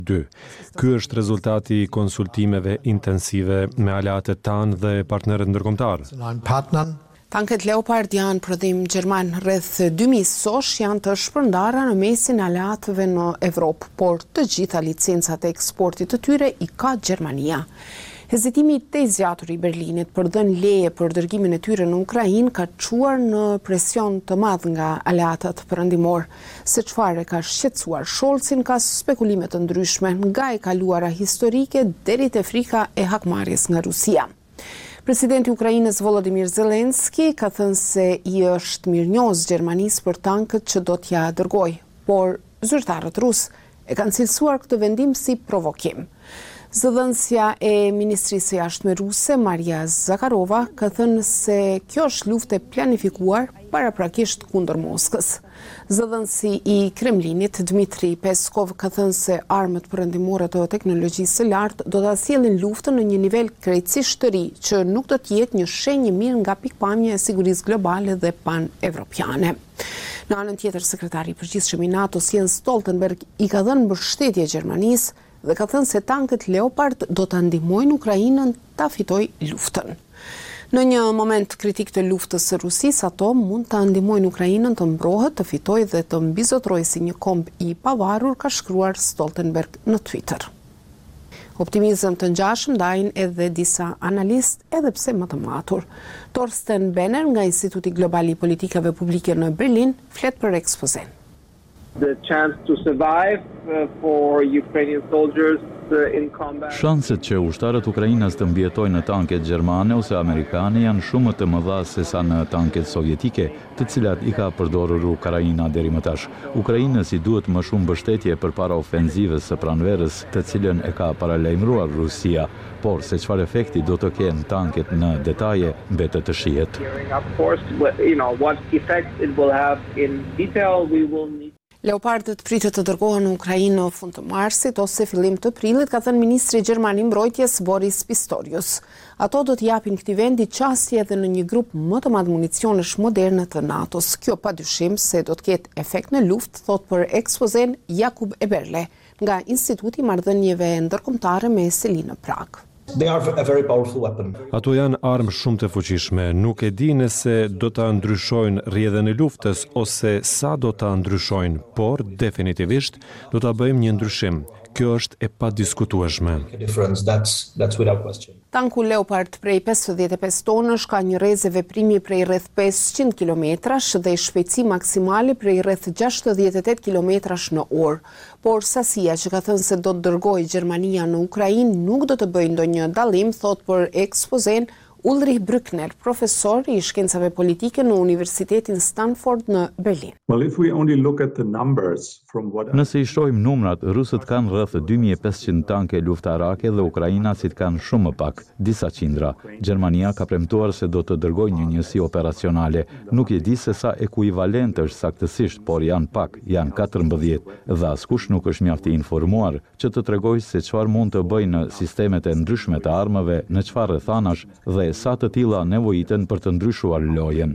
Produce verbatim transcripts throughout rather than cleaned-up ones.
dy. Ky është rezultati i konsultimeve intensive me aleatët tanë dhe partnerët ndërkombëtar. Tanket Leopard janë prodhim gjerman, rreth dy mijë sosh janë të shpërndara në mesin e aleatëve në Evropë, por të gjitha licencat e eksportit të tyre i ka Gjermania. Hezitimi të zgjatur i Berlinit për dhënë leje për dërgimin e tyre në Ukrainë ka çuar në presion të madh nga aleatët perëndimor, se çfarë ka shqetësuar Scholzin ka spekulime të ndryshme, nga e kaluara historike deri te frika e hakmarrjes nga Rusia. Presidenti i Ukrainës Volodymyr Zelensky ka thënë se i është mirënjohës Gjermanisë për tankët që do t'ja dërgojë, por zyrtarët rusë e kanë cilësuar këtë vendim si provokim. Zëdhënësja e Ministrisë së Jashtme ruse, Maria Zakharova, ka thënë se kjo është luftë e planifikuar paraprakisht kundër Moskës. Zëdhënësi i Kremlinit, Dmitri Peskov, ka thënë se armët perëndimore të teknologjisë së lartë do ta sjellin luftën në një nivel krejtësisht të ri, që nuk do të jetë një shenjë mirë nga pikpamja e sigurisë globale dhe pan-evropiane. Në anën tjetër, sekretari i përgjithshëm i NATO-s Jens Stoltenberg i ka dhënë mbështetje Gjermanisë dhe ka thënë se tankët Leopard do ta ndihmojnë Ukrainën ta fitojë luftën. Në një moment kritik të luftës së Rusisë, ato mund ta ndihmojnë Ukrainën të mbrohet, të fitojë dhe të mbizotrojë si një komb i pavarur, ka shkruar Stoltenberg në Twitter. Optimizëm të ngjashëm ndajnë edhe disa analistë, edhe pse më të matur. Torsten Benner nga Instituti Global i Politikave Publike në Berlin flet për ekspozen. The chance to survive uh, for Ukrainian soldiers uh, in combat. Shanset që ushtarët ukrainas të mbjetojnë në tanket gjermane ose amerikane janë shumë të mëdha se sa në tanket sovjetike, të cilat i ka përdorur Ukraina deri më tash. Ukrainës i duhet më shumë mbështetje përpara ofenzivës së pranverës, të cilën e ka paralajmëruar Rusia, por se çfarë efekti do të kenë tanket në detaje mbetet të shihet. Of course, you know, what effect it will have in detail we will need. Leopardët pritet të dërgohen në Ukrainë në fund të marsit ose fillim të prillit, ka thënë ministri gjerman i mbrojtjes Boris Pistorius. Ato do të japin këtij vendi qasje edhe në një grup më të madh municionesh moderne të NATO-s. Kjo padyshim se do të ketë efekt në luftë, thot për ekspozen Jakub Eberle nga Instituti i Marrëdhënieve Ndërkombëtare me seli në Prag. They are a very powerful weapon. Ato janë armë shumë të fuqishme, nuk e di nëse do ta ndryshojnë rrjedhën e luftës ose sa do ta ndryshojnë, por definitivisht do ta bëjmë një ndryshim. Kjo është e padiskutueshme. That's, that's without question. Tanku Leopard prej pesëdhjetë e pesë tonësh ka një rrezë veprimi prej rreth pesëqind kilometrash dhe shpejtësi maksimale prej rreth gjashtëdhjetë e tetë kilometrash në orë. Por sasia që ka thënë se do të dërgojë Gjermania në Ukrainë nuk do të bëjë ndonjë dallim, thot për ekspozen Ulrich Brückner, profesor i shkencave politike në Universitetin Stanford në Berlin. Well, if we only look at the numbers from what... Nëse i shohim numrat, rusët kanë rreth dy mijë e pesëqind tanke luftarake dhe ukrainasit kanë shumë më pak, disa qindra. Gjermania ka premtuar se do të dërgojë një njësi operacionale. Nuk e di se sa ekuivalent është saktësisht, por janë pak, janë katërmbëdhjetë, dhe askush nuk është mjaft i informuar që të tregojë se çfarë mund të bëjnë sistemet e ndryshme të armëve, në çfarë rrethanash dhe sa të tilla nevojiten për të ndryshuar lojën.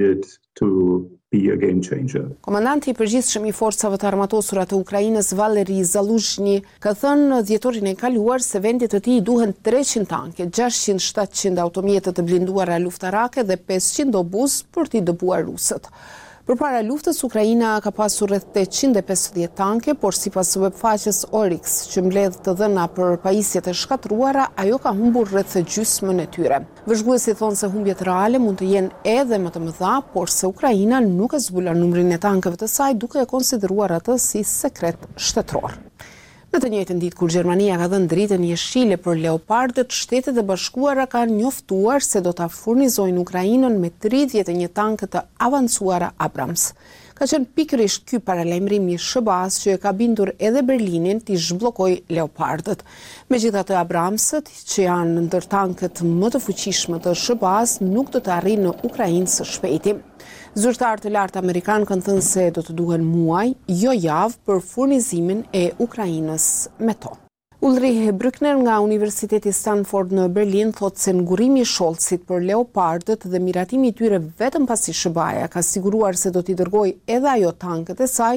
Komandanti i përgjithshëm i forcave të armatosura të Ukrainës Valeri Zaluzhny ka thënë dhjetorin e kaluar se vendit të tij duhen treqind tanke, gjashtëqind shtatëqind automjete të blinduara luftarake dhe pesëqind obuz për t'i dëbuar rusët. Përpara luftës, Ukraina ka pasur rreth tetëqind e pesëdhjetë tanke, por sipas webfaqes Oryx, që mbledh të dhëna për pajisjet e shkatruara, ajo ka humbur rreth gjysmën e tyre. Vëzhguesit thonë se humbjet reale mund të jenë edhe më të mëdha, por se Ukraina nuk e zbulon numrin e tankeve të saj, duke e konsideruar atë si sekret shtetëror. Në të njëjtën ditë kur Gjermania ka dhënë dritën jeshile për Leopardët, Shtetet e Bashkuara kanë njoftuar se do ta furnizojnë Ukrainën me tridhjetë e një tanke të avancuara Abrams. Ka qenë pikërisht ky paralajmërim i S B A-s që e ka bindur edhe Berlinin t'i zhbllokojë Leopardët. Megjithatë, Abramsët, që janë ndër tankët më të fuqishme të S B A-s, nuk do të arrijnë në Ukrainë së shpejti. Zyrtarë të lartë amerikanë kanë thënë se do të duhen muaj, jo javë, për furnizimin e Ukrainës me to. Ulrich Brückner nga Universiteti Stanford në Berlin thot se ngurimi i Scholzit për Leopardët dhe miratimi i tyre vetëm pasi S B A-ja ka siguruar se do t'i dërgojë edhe ajo tankët e saj,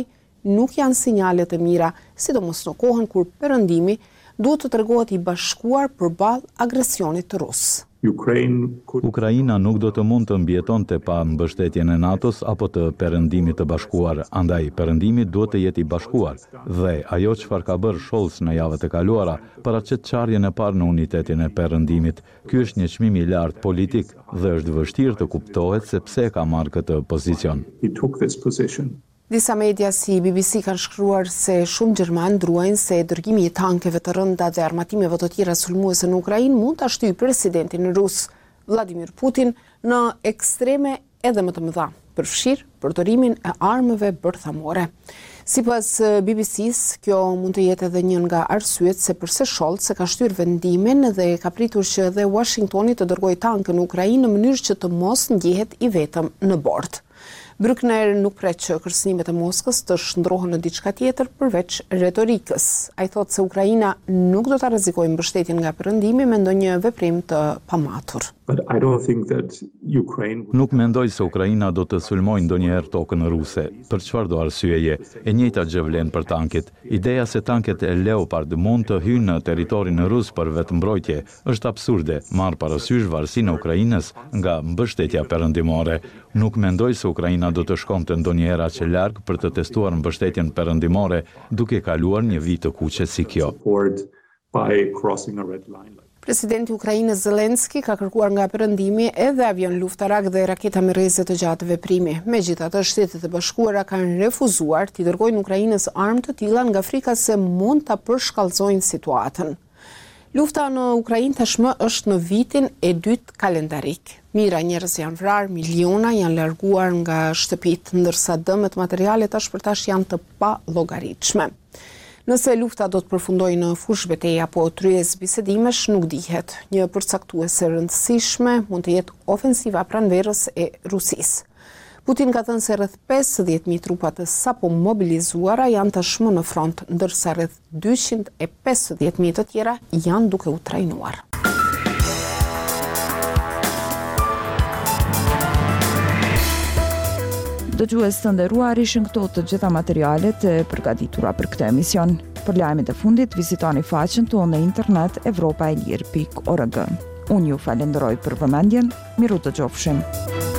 nuk janë sinjale të mira, sidomos në kohën kur Perëndimi duhet të tregohet i bashkuar përballë agresionit të Rusë. Ukraina nuk do të mund të mbjetonte pa mbështetjen e NATO-s apo të Perëndimit të bashkuar, andaj Perëndimi duhet të jetë i bashkuar. Dhe ajo çfarë ka bërë Scholz në javët e kaluara, paraqet çarjen e parë në unitetin e Perëndimit. Ky është një çmim i lartë politik dhe është vështirë të kuptohet se pse ka marrë këtë pozicion. Disa media si B B C kanë shkruar se shumë gjerman druajnë se dërgimi i tankeve të rënda dhe armatimeve të tjera sulmuese në Ukrainë mund ta shtyjë presidentin rus Vladimir Putin në ekstreme edhe më të mëdha, përfshirë përdorimin e armëve bërthamore. Sipas B B C-s, kjo mund të jetë edhe një nga arsyet se pse Scholz e ka shtyrë vendimin dhe ka pritur që edhe Washingtoni të dërgojë tanke në Ukrainë në mënyrë që të mos ndjehet i vetëm në bord. Bruckner nuk pret që kërcënimet e Moskës të shndrohen në diçka tjetër përveç retorikës. Ai thotë se Ukraina nuk do ta rrezikojë mbështetjen nga Perëndimi me ndonjë veprim të pamatur. Nuk mendoj se Ukraina do të sulmojë ndonjëherë tokën ruse. Për çfarë do arsyeje? E njëjta gjë vlen për tanket. Ideja se tanket e Leopard mund të hyjnë në territorin rus për vetëmbrojtje është absurde, marr parasysh varësinë e Ukrainës nga mbështetja perëndimore. Nuk mendoj se Ukraina do të shkonte ndonjëherë aq larg për të testuar mbështetjen perëndimore duke kaluar një vit të kuqe si kjo. Presidenti i Ukrainës Zelenski ka kërkuar nga Perëndimi edhe avion luftarak dhe raketa me rreze të gjatë veprimi. Megjithatë, Shtetet e Bashkuara kanë refuzuar t'i dërgojnë Ukrainës armë të tilla nga frika se mund ta përshkallëzojnë situatën. Lufta në Ukrainë tashmë është në vitin e dytë kalendarik. Mijëra njerëz janë vrarë, miliona janë larguar nga shtëpitë, ndërsa dëmet materiale tash për tash janë të pallogaritshme. Nëse lufta do të përfundojë në fushë betejë apo tryezë bisedimesh, nuk dihet. Një përcaktuese e rëndësishme mund të jetë ofensiva pranverës e Rusisë. Putin ka thënë se rreth pesëdhjetë mijë trupa të sapo mobilizuara janë tashmë në front, ndërsa rreth dyqind e pesëdhjetë mijë të tjera janë duke u trajnuar. Dëgjues të nderuar, ishin këto të gjitha materialet e përgatitura për këtë emision. Për lajmet e fundit, vizitoni faqen tonë në internet evropa e lirë pikë org. Unë ju falenderoj për vëmendjen, miru të qofshim.